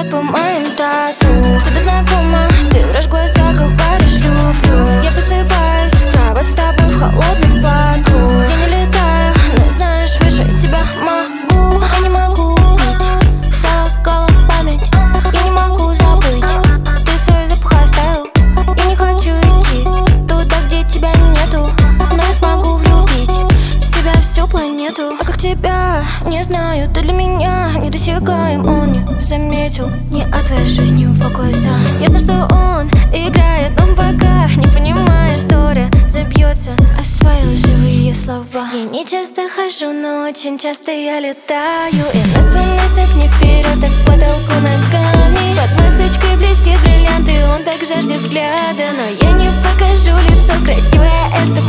по моим тату. Тебе знакомо, ты врешь в глаза, говоришь люблю. Я просыпаюсь в кровать с тобой в холодном поту. Я не летаю, но знаешь, выше тебя могу. Я не могу пить, сокола память. Я не могу забыть, ты свой запах оставил. Я не хочу идти туда, где тебя нету, но я смогу влюбить в себя всю планету. А как тебя, не знаю, ты для меня недосягаем. Он не заметил, не отвожу с ним в глаза. Я знаю, что он играет, но пока не понимаешь, что забьется, освоил живые слова. Я не часто хожу, но очень часто я летаю. И нас выносят не вперед, а к потолку ногами. Под масочкой блестит бриллианты, он так жаждет взгляда. Но я не покажу лицо красивое, это